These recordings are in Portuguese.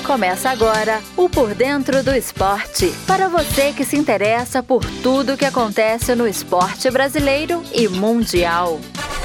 Começa agora o Por Dentro do Esporte, para você que se interessa por tudo que acontece no esporte brasileiro e mundial.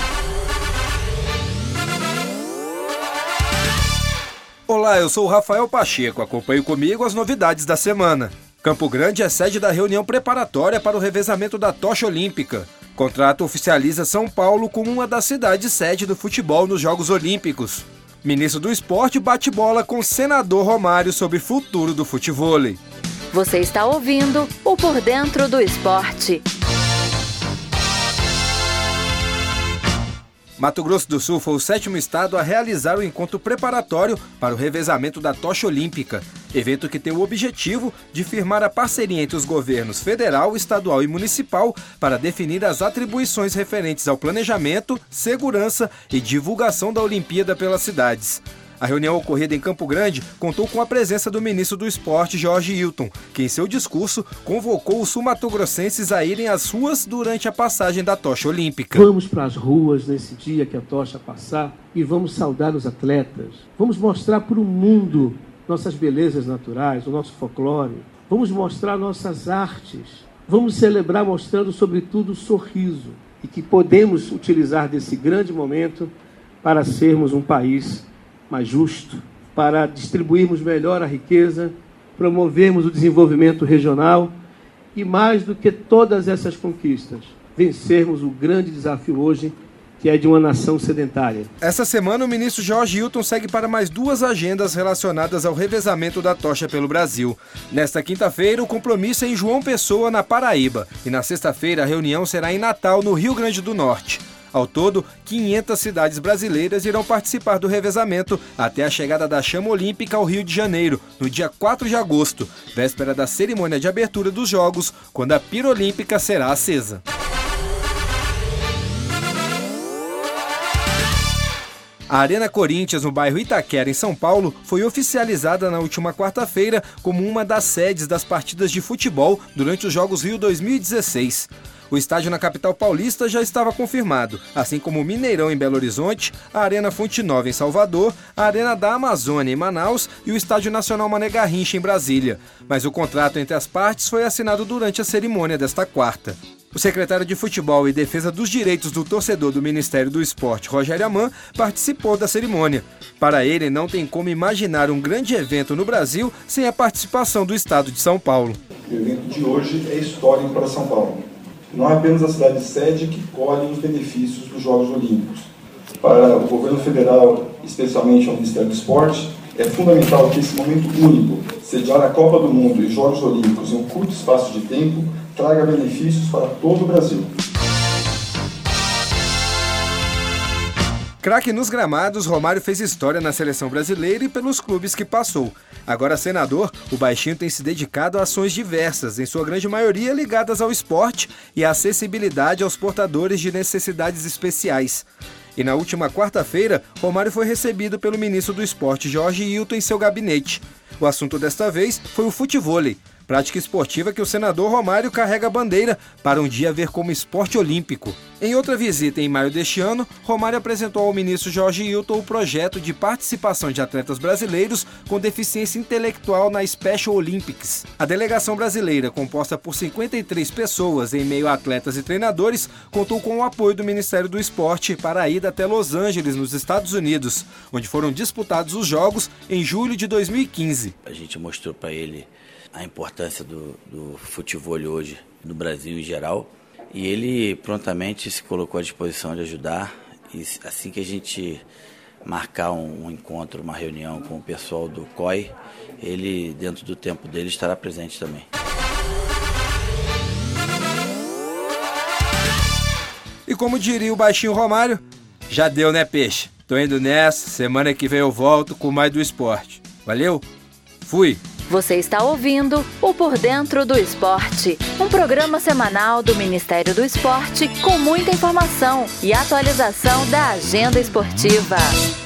Olá, eu sou o Rafael Pacheco, acompanhe comigo as novidades da semana. Campo Grande é sede da reunião preparatória para o revezamento da tocha olímpica. O contrato oficializa São Paulo como uma das cidades sede do futebol nos Jogos Olímpicos. Ministro do Esporte bate bola com o senador Romário sobre o futuro do futevôlei. Você está ouvindo o Por Dentro do Esporte. Mato Grosso do Sul foi o 7º estado a realizar o encontro preparatório para o revezamento da tocha olímpica, evento que tem o objetivo de firmar a parceria entre os governos federal, estadual e municipal para definir as atribuições referentes ao planejamento, segurança e divulgação da Olimpíada pelas cidades. A reunião ocorrida em Campo Grande contou com a presença do ministro do Esporte, Jorge Hilton, que em seu discurso convocou os sul-mato-grossenses a irem às ruas durante a passagem da tocha olímpica. Vamos para as ruas nesse dia que a tocha passar e vamos saudar os atletas. Vamos mostrar para o mundo nossas belezas naturais, o nosso folclore. Vamos mostrar nossas artes. Vamos celebrar mostrando, sobretudo, o sorriso. E que podemos utilizar desse grande momento para sermos um país mais justo, para distribuirmos melhor a riqueza, promovermos o desenvolvimento regional e, mais do que todas essas conquistas, vencermos o grande desafio hoje, que é de uma nação sedentária. Essa semana, o ministro Jorge Hilton segue para mais 2 agendas relacionadas ao revezamento da tocha pelo Brasil. Nesta quinta-feira, o compromisso é em João Pessoa, na Paraíba, e na sexta-feira a reunião será em Natal, no Rio Grande do Norte. Ao todo, 500 cidades brasileiras irão participar do revezamento até a chegada da chama olímpica ao Rio de Janeiro, no dia 4 de agosto, véspera da cerimônia de abertura dos Jogos, quando a pira olímpica será acesa. A Arena Corinthians, no bairro Itaquera, em São Paulo, foi oficializada na última quarta-feira como uma das sedes das partidas de futebol durante os Jogos Rio 2016. O estádio na capital paulista já estava confirmado, assim como o Mineirão em Belo Horizonte, a Arena Fonte Nova em Salvador, a Arena da Amazônia em Manaus e o Estádio Nacional Mané Garrincha em Brasília. Mas o contrato entre as partes foi assinado durante a cerimônia desta quarta. O secretário de Futebol e Defesa dos Direitos do Torcedor do Ministério do Esporte, Rogério Aman, participou da cerimônia. Para ele, não tem como imaginar um grande evento no Brasil sem a participação do estado de São Paulo. O evento de hoje é histórico para São Paulo. Não é apenas a cidade sede que colhe os benefícios dos Jogos Olímpicos. Para o governo federal, especialmente ao Ministério do Esporte, é fundamental que esse momento único, sediar a Copa do Mundo e Jogos Olímpicos em um curto espaço de tempo, traga benefícios para todo o Brasil. Craque nos gramados, Romário fez história na seleção brasileira e pelos clubes que passou. Agora senador, o baixinho tem se dedicado a ações diversas, em sua grande maioria ligadas ao esporte e à acessibilidade aos portadores de necessidades especiais. E na última quarta-feira, Romário foi recebido pelo ministro do Esporte, Jorge Hilton, em seu gabinete. O assunto desta vez foi o futevôlei, prática esportiva que o senador Romário carrega a bandeira para um dia ver como esporte olímpico. Em outra visita em maio deste ano, Romário apresentou ao ministro Jorge Hilton o projeto de participação de atletas brasileiros com deficiência intelectual na Special Olympics. A delegação brasileira, composta por 53 pessoas em meio a atletas e treinadores, contou com o apoio do Ministério do Esporte para a ida até Los Angeles, nos Estados Unidos, onde foram disputados os Jogos em julho de 2015. A gente mostrou para ele a importância do futevôlei hoje no Brasil em geral, e ele prontamente se colocou à disposição de ajudar, e assim que a gente marcar um encontro, uma reunião com o pessoal do COI, ele, dentro do tempo dele, estará presente também. E como diria o baixinho Romário, já deu, né, peixe? Tô indo nessa, semana que vem eu volto com mais do esporte. Valeu? Fui! Você está ouvindo o Por Dentro do Esporte, um programa semanal do Ministério do Esporte com muita informação e atualização da agenda esportiva.